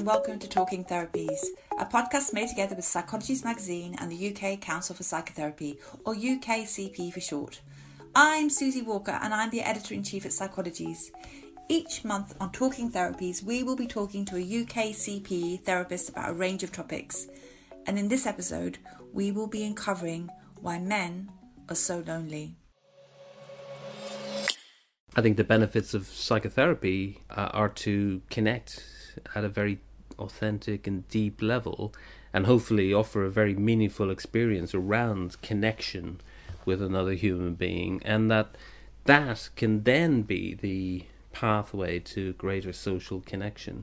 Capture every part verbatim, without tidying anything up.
welcome to Talking Therapies, a podcast made together with Psychologies Magazine and the U K Council for Psychotherapy, or U K C P for short. I'm Susie Walker and I'm the Editor-in-Chief at Psychologies. Each month on Talking Therapies, we will be talking to a U K C P therapist about a range of topics. And in this episode, we will be uncovering why men are so lonely. I think the benefits of psychotherapy uh, are to connect at a very authentic and deep level and hopefully offer a very meaningful experience around connection with another human being, and that that can then be the pathway to greater social connection.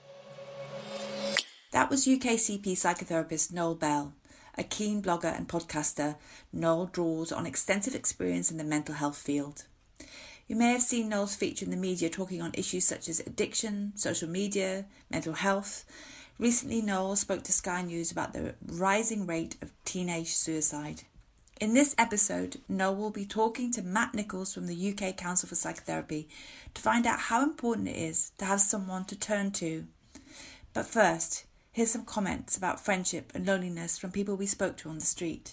That was U K C P psychotherapist Noel Bell. A keen blogger and podcaster, Noel draws on extensive experience in the mental health field. You may have seen Noel's feature in the media talking on issues such as addiction, social media, mental health. Recently, Noel spoke to Sky News about the rising rate of teenage suicide. In this episode, Noel will be talking to Matt Nichols from the U K Council for Psychotherapy to find out how important it is to have someone to turn to. But first, here's some comments about friendship and loneliness from people we spoke to on the street.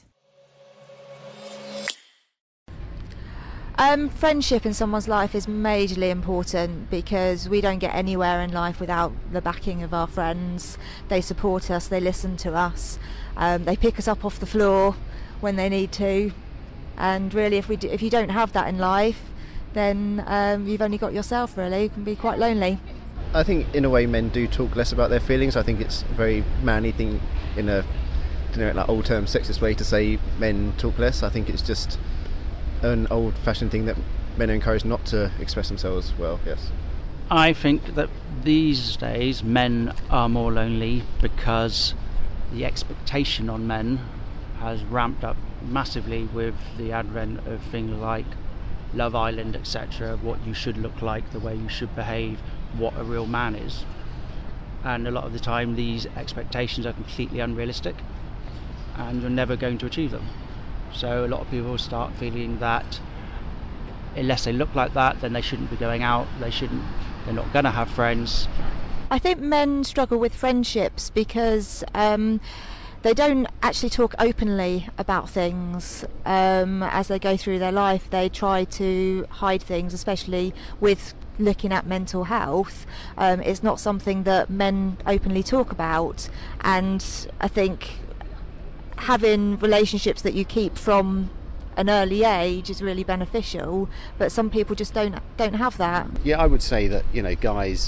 Um, friendship in someone's life is majorly important because we don't get anywhere in life without the backing of our friends. They support us, they listen to us, um, they pick us up off the floor when they need to, and really if we do, if you don't have that in life, then um, you've only got yourself really. You can be quite lonely. I think in a way men do talk less about their feelings. I think it's a very manly thing in a, you know, like old term sexist way to say men talk less. I think it's just an old-fashioned thing that men are encouraged not to express themselves well, yes. I think that these days men are more lonely because the expectation on men has ramped up massively with the advent of things like Love Island, et cetera, what you should look like, the way you should behave, what a real man is. And a lot of the time these expectations are completely unrealistic and you're never going to achieve them. So a lot of people start feeling that unless they look like that, then they shouldn't be going out, they shouldn't, they're not going to have friends. I think men struggle with friendships because um, they don't actually talk openly about things um, as they go through their life. They try to hide things, especially with looking at mental health. Um, it's not something that men openly talk about, and I think having relationships that you keep from an early age is really beneficial, but some people just don't don't have that. Yeah, I would say that, you know, guys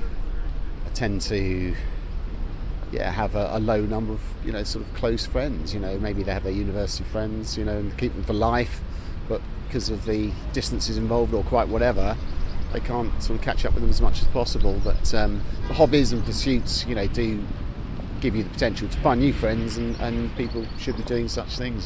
tend to yeah have a, a low number of, you know, sort of close friends. You know, maybe they have their university friends, you know, and keep them for life, but because of the distances involved or quite whatever, they can't sort of catch up with them as much as possible. But um, hobbies and pursuits, you know, do give you the potential to find new friends, and, and people should be doing such things.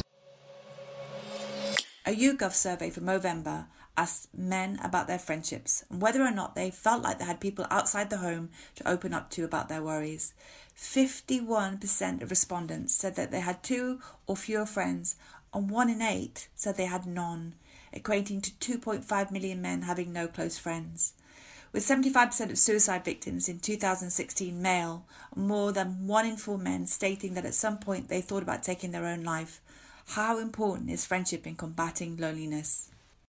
A YouGov survey from Movember asked men about their friendships and whether or not they felt like they had people outside the home to open up to about their worries. fifty-one percent of respondents said that they had two or fewer friends, and one in eight said they had none, equating to two point five million men having no close friends. With seventy-five percent of suicide victims in two thousand sixteen male, more than one in four men stating that at some point they thought about taking their own life. How important is friendship in combating loneliness?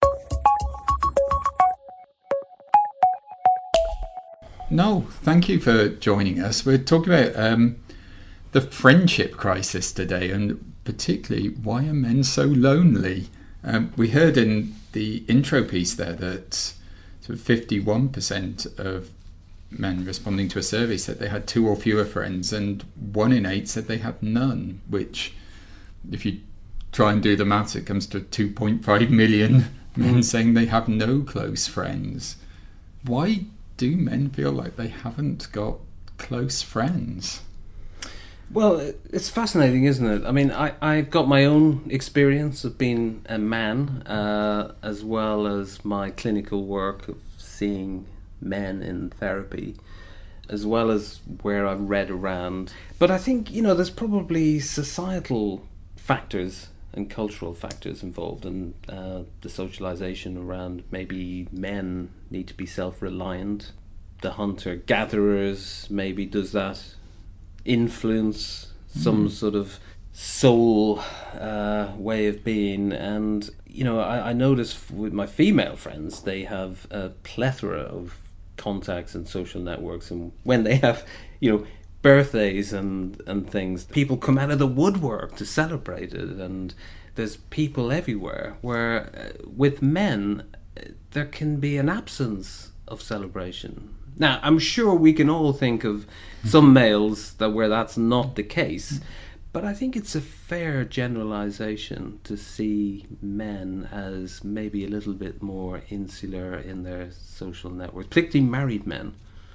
No, thank you for joining us. We're talking about um, the friendship crisis today, and particularly why are men so lonely? Um, we heard in the intro piece there that so fifty-one percent of men responding to a survey said they had two or fewer friends, and one in eight said they had none, which, if you try and do the maths, it comes to two point five million men saying they have no close friends. Why do men feel like they haven't got close friends? Well, it's fascinating, isn't it? I mean, I, I've got my own experience of being a man, uh, as well as my clinical work of seeing men in therapy, as well as where I've read around. But I think, you know, there's probably societal factors and cultural factors involved, and uh, the socialization around maybe men need to be self-reliant the hunter-gatherers, maybe, does that influence some mm. sort of soul uh, way of being? And, you know, I, I notice with my female friends, they have a plethora of contacts and social networks, and when they have, you know, birthdays and, and things, people come out of the woodwork to celebrate it, and there's people everywhere, where uh, with men, uh, there can be an absence of celebration. Now, I'm sure we can all think of some males that where that's not the case, but I think it's a fair generalization to see men as maybe a little bit more insular in their social networks, particularly married men.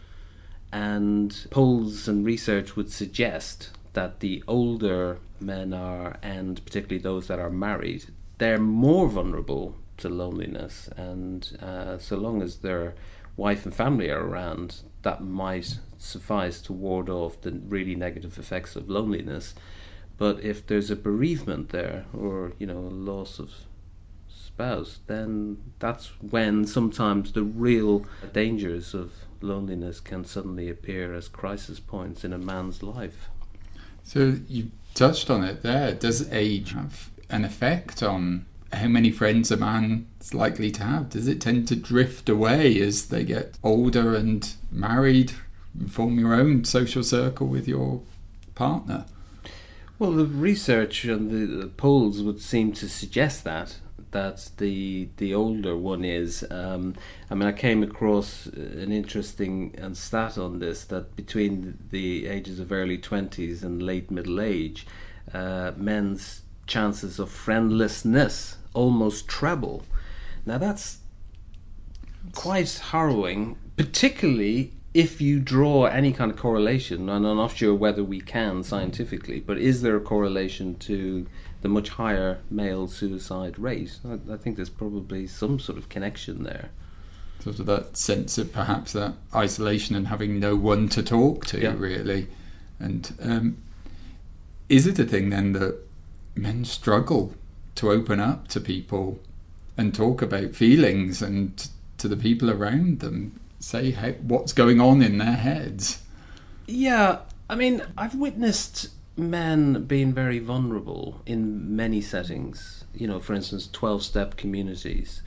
And polls and research would suggest that the older men are, and particularly those that are married, they're more vulnerable to loneliness. And uh, so long as their wife and family are around, that might suffice to ward off the really negative effects of loneliness. But if there's a bereavement there, or, you know, a loss of spouse, then that's when sometimes the real dangers of loneliness can suddenly appear as crisis points in a man's life. So you touched on it there. Does age have an effect on how many friends a man is likely to have? Does it tend to drift away as they get older and married, form your own social circle with your partner? Well, the research and the, the polls would seem to suggest that. That the the older one is. Um, I mean, I came across an interesting stat on this, that between the ages of early twenties and late middle age, uh, men's chances of friendlessness almost treble. Now that's quite harrowing, particularly if you draw any kind of correlation, and I'm not sure whether we can scientifically, but is there a correlation to the much higher male suicide rate? I, I think there's probably some sort of connection there. Sort of that sense of perhaps that isolation and having no one to talk to, yeah. really. And um, is it a thing then that men struggle to open up to people and talk about feelings and to the people around them? Say how, what's going on in their heads? Yeah, I mean, I've witnessed men being very vulnerable in many settings. You know, for instance, twelve-step communities,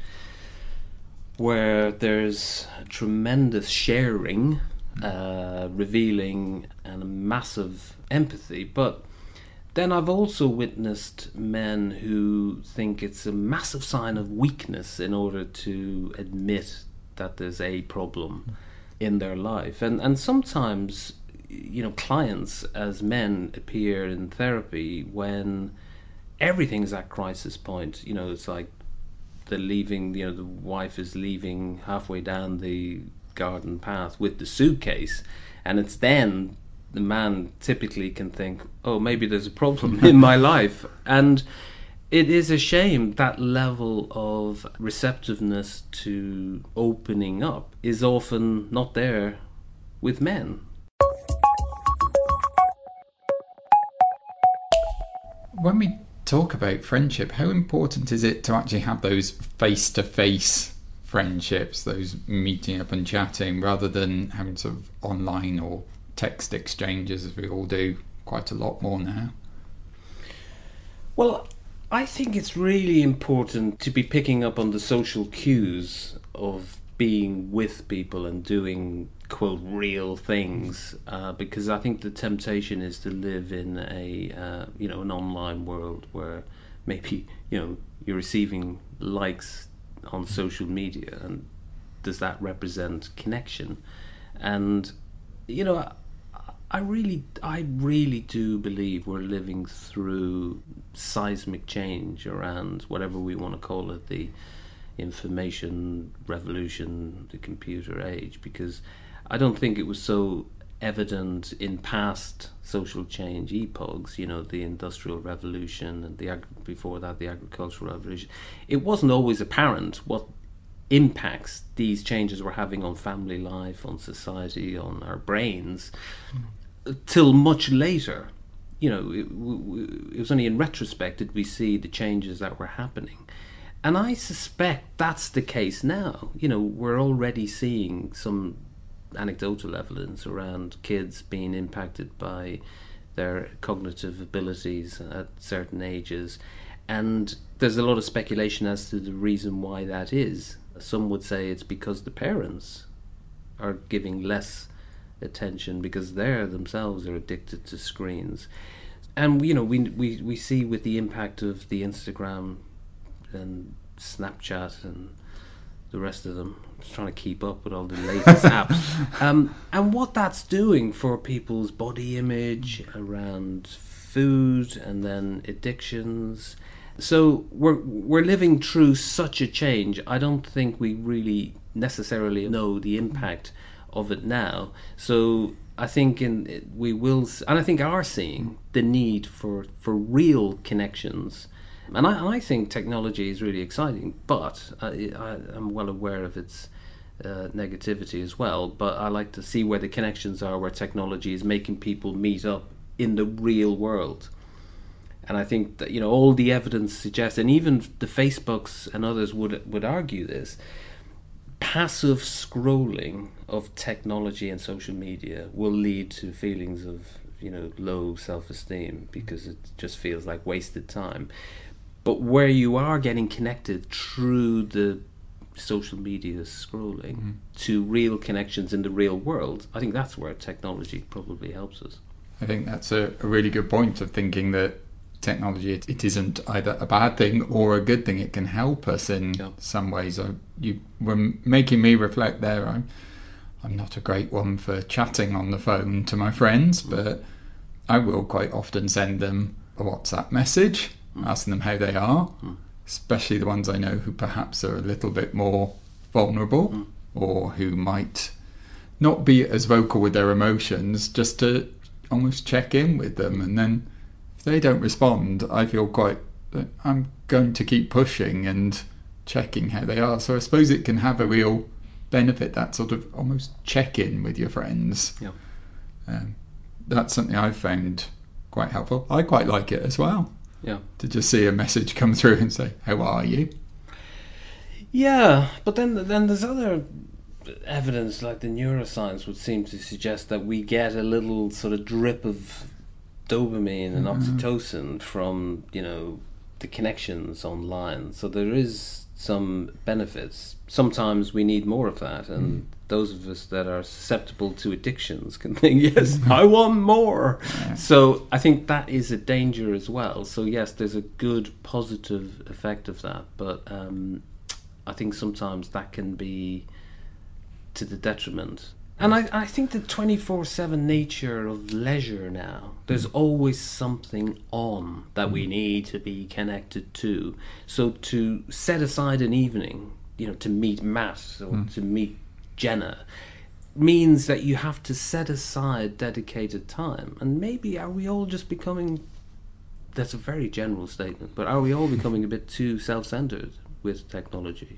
where there's tremendous sharing, uh, revealing, and a massive empathy. But then I've also witnessed men who think it's a massive sign of weakness in order to admit that there's a problem in their life. And and sometimes, you know, clients as men appear in therapy when everything's at crisis point. You know, it's like they're leaving, you know, the wife is leaving halfway down the garden path with the suitcase, and it's then the man typically can think, oh, maybe there's a problem in my life. And it is a shame that level of receptiveness to opening up is often not there with men. When we talk about friendship, how important is it to actually have those face-to-face friendships, those meeting up and chatting, rather than having sort of online or text exchanges, as we all do quite a lot more now? Well, I think it's really important to be picking up on the social cues of being with people and doing, quote, real things, uh, because I think the temptation is to live in a, uh, you know, an online world where maybe, you know, you're receiving likes on social media, and does that represent connection? And, you know, I really, I really do believe we're living through seismic change around whatever we want to call it, the information revolution, the computer age, because I don't think it was so evident in past social change epochs, you know, the Industrial Revolution and the ag- before that the Agricultural Revolution. It wasn't always apparent what impacts these changes were having on family life, on society, on our brains, mm. till much later. You know, it, w- it was only in retrospect did we see the changes that were happening. And I suspect that's the case now. You know, we're already seeing some anecdotal evidence around kids being impacted by their cognitive abilities at certain ages. And there's a lot of speculation as to the reason why that is. Some would say it's because the parents are giving less attention because they themselves are addicted to screens. And, you know, we, we, we see with the impact of the Instagram and Snapchat and the rest of them, I'm just trying to keep up with all the latest apps, um, and what that's doing for people's body image around food and then addictions. So we're we're living through such a change. I don't think we really necessarily know the impact of it now. So I think in we will, and I think are seeing the need for, for real connections. And I, I think technology is really exciting, but I, I, I'm well aware of its uh, negativity as well. But I like to see where the connections are, where technology is making people meet up in the real world. And I think that, you know, all the evidence suggests, and even the Facebooks and others would would argue this, passive scrolling of technology and social media will lead to feelings of, you know, low self-esteem because it just feels like wasted time. But where you are getting connected through the social media scrolling mm-hmm. to real connections in the real world, I think that's where technology probably helps us. I think that's a, a really good point of thinking that technology, it, it isn't either a bad thing or a good thing. It can help us in yeah. some ways. I, you were making me reflect there. I'm, I'm not a great one for chatting on the phone to my friends, mm. but I will quite often send them a WhatsApp message, mm. asking them how they are, mm. especially the ones I know who perhaps are a little bit more vulnerable mm. or who might not be as vocal with their emotions, just to almost check in with them. And then if they don't respond, I feel quite that I'm going to keep pushing and checking how they are. So I suppose it can have a real benefit, that sort of almost check-in with your friends. Yeah. Um, that's something I've found quite helpful. I quite like it as well. Yeah. To just see a message come through and say, how are you? Yeah, but then then there's other evidence, like the neuroscience would seem to suggest that we get a little sort of drip of dopamine and oxytocin from, you know, the connections online. So there is some benefits. Sometimes we need more of that, and mm. those of us that are susceptible to addictions can think, yes, I want more. Yeah. So I think that is a danger as well. So yes, there's a good positive effect of that, but um, I think sometimes that can be to the detriment. And I, I think the twenty-four seven nature of leisure now, there's mm. always something on that mm. we need to be connected to. So to set aside an evening, you know, to meet Matt or mm. to meet Jenna, means that you have to set aside dedicated time. And maybe are we all just becoming, that's a very general statement, but are we all becoming a bit too self-centered with technology?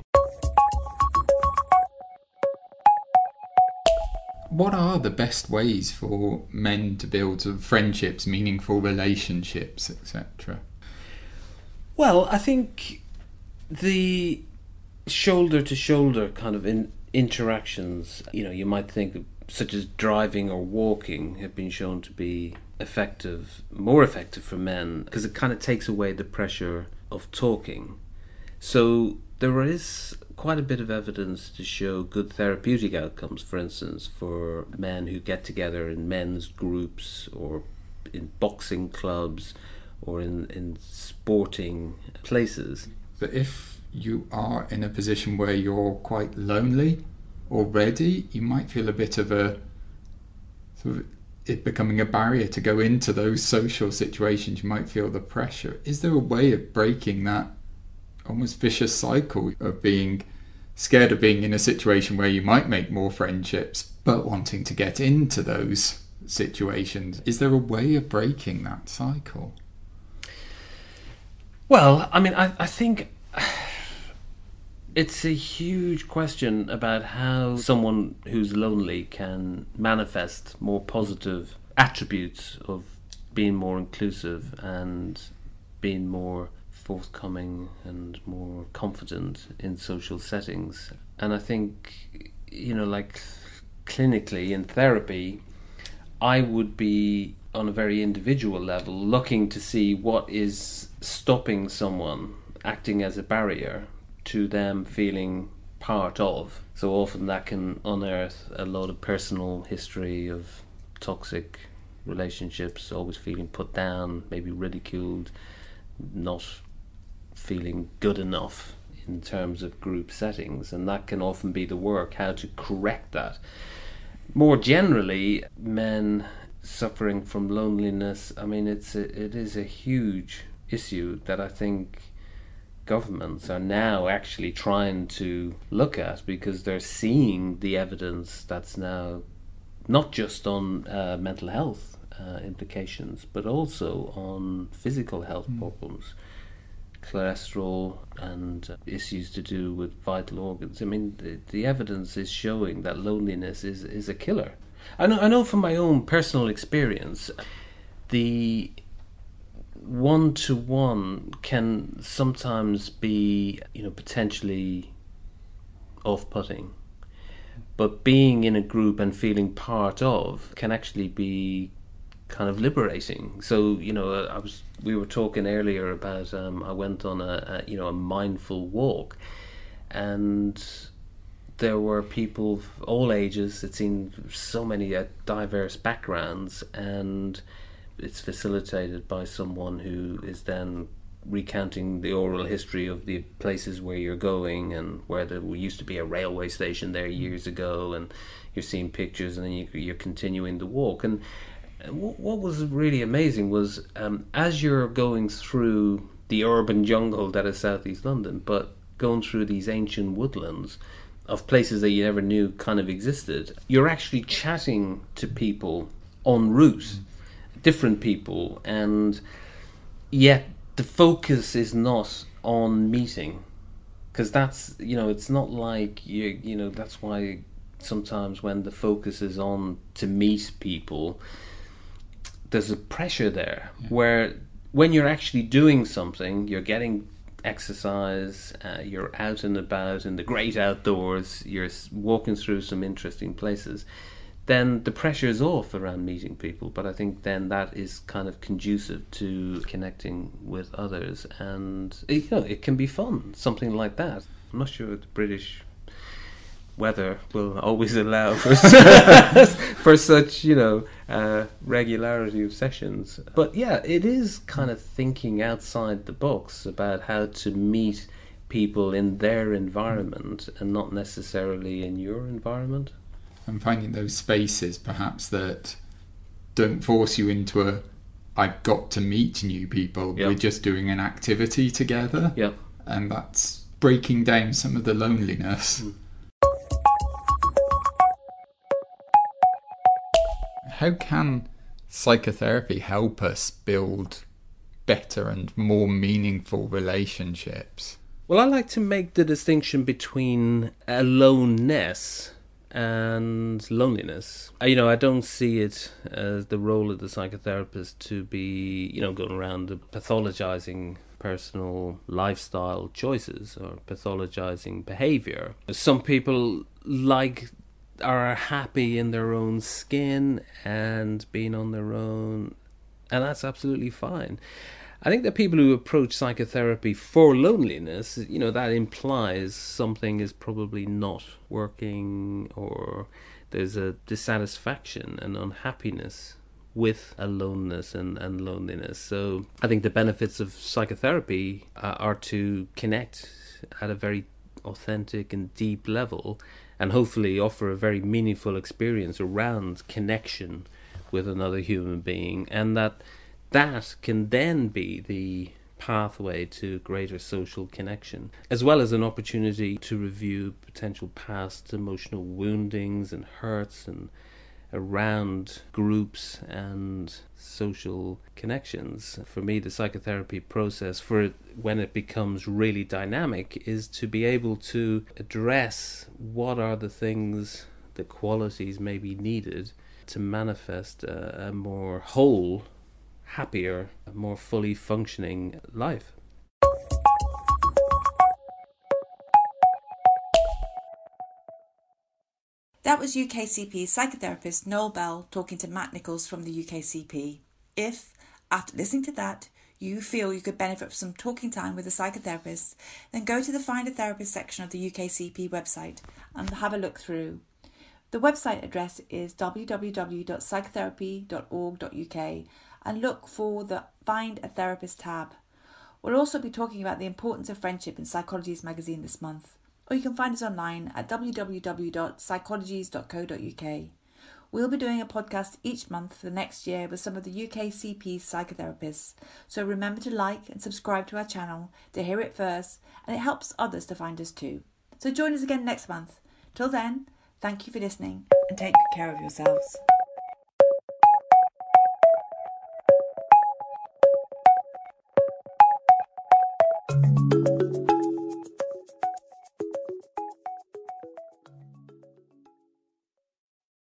What are the best ways for men to build sort of friendships, meaningful relationships, et cetera? Well, I think the shoulder-to-shoulder kind of in interactions, you know, you might think such as driving or walking have been shown to be effective, more effective for men, because it kind of takes away the pressure of talking. So there is quite a bit of evidence to show good therapeutic outcomes, for instance, for men who get together in men's groups or in boxing clubs or in, in sporting places. But if you are in a position where you're quite lonely already, you might feel a bit of a sort of it becoming a barrier to go into those social situations. You might feel the pressure. Is there a way of breaking that almost vicious cycle of being scared of being in a situation where you might make more friendships but wanting to get into those situations? Is there a way of breaking that cycle? Well, I mean, I, I think it's a huge question about how someone who's lonely can manifest more positive attributes of being more inclusive and being more forthcoming and more confident in social settings. And I think, you know, like clinically in therapy, I would be on a very individual level looking to see what is stopping someone, acting as a barrier to them feeling part of. So often that can unearth a lot of personal history of toxic relationships, always feeling put down, maybe ridiculed, not feeling good enough in terms of group settings, and that can often be the work, how to correct that. More generally, men suffering from loneliness, I mean, it's a, it is a huge issue that I think governments are now actually trying to look at, because they're seeing the evidence that's now not just on uh, mental health uh, implications, but also on physical health mm. problems, cholesterol and uh, issues to do with vital organs. I mean, the, the evidence is showing that loneliness is, is a killer. I know, I know from my own personal experience, the one-to-one can sometimes be, you know, potentially off-putting. But being in a group and feeling part of can actually be kind of liberating. So, you know, I was we were talking earlier about um, I went on a, a you know a mindful walk, and there were people of all ages. It seemed so many uh, diverse backgrounds, and it's facilitated by someone who is then recounting the oral history of the places where you're going, and where there used to be a railway station there years ago, and you're seeing pictures, and then you, you're continuing the walk. And what was really amazing was um, as you're going through the urban jungle that is Southeast London, but going through these ancient woodlands of places that you never knew kind of existed, you're actually chatting to people en route, different people, and yet the focus is not on meeting, because that's, you know, it's not like you you know that's why sometimes when the focus is on to meet people, there's a pressure there. Yeah. Where when you're actually doing something, you're getting exercise, uh, you're out and about in the great outdoors, you're walking through some interesting places, then the pressure is off around meeting people. But I think then that is kind of conducive to connecting with others, and you know, it can be fun, something like that. I'm not sure the British weather will always allow for for such, you know, uh, regularity of sessions. But yeah, it is kind of thinking outside the box about how to meet people in their environment and not necessarily in your environment. And finding those spaces perhaps that don't force you into a I've got to meet new people. Yep. We're just doing an activity together. Yep. And that's breaking down some of the loneliness. Mm. How can psychotherapy help us build better and more meaningful relationships? Well, I like to make the distinction between aloneness and loneliness. You know, I don't see it as the role of the psychotherapist to be, you know, going around pathologizing personal lifestyle choices or pathologizing behavior. Some people like are happy in their own skin and being on their own, and that's absolutely fine. I think that people who approach psychotherapy for loneliness, you know, that implies something is probably not working, or there's a dissatisfaction and unhappiness with aloneness and, and loneliness. So I think the benefits of psychotherapy uh, are to connect at a very authentic and deep level, and hopefully offer a very meaningful experience around connection with another human being, and that that can then be the pathway to greater social connection, as well as an opportunity to review potential past emotional woundings and hurts and around groups and social connections. For me, the psychotherapy process, for when it becomes really dynamic, is to be able to address what are the things, the qualities maybe needed to manifest a, a more whole, happier, a more fully functioning life. That was U K C P psychotherapist Noel Bell talking to Matt Nichols from the U K C P. If, after listening to that, you feel you could benefit from some talking time with a psychotherapist, then go to the Find a Therapist section of the U K C P website and have a look through. The website address is w w w dot psychotherapy dot org dot u k and look for the Find a Therapist tab. We'll also be talking about the importance of friendship in Psychologies magazine this month, or you can find us online at w w w dot psychologies dot co dot u k. We'll be doing a podcast each month for the next year with some of the U K C P's psychotherapists, so remember to like and subscribe to our channel to hear it first, and it helps others to find us too. So join us again next month. Till then, thank you for listening and take good care of yourselves.